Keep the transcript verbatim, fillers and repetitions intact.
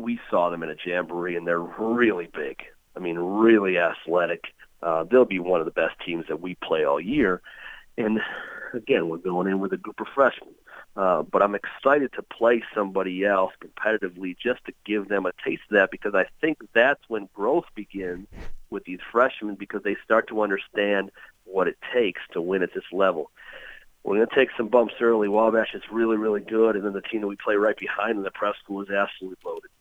we saw them in a jamboree, and they're really big. I mean, really athletic. Uh, they'll be one of the best teams that we play all year. And, again, we're going in with a group of freshmen. Uh, but I'm excited to play somebody else competitively just to give them a taste of that, because I think that's when growth begins with these freshmen, because they start to understand what it takes to win at this level. We're going to take some bumps early. Wabash is really, really good, and then the team that we play right behind in the prep school is absolutely loaded.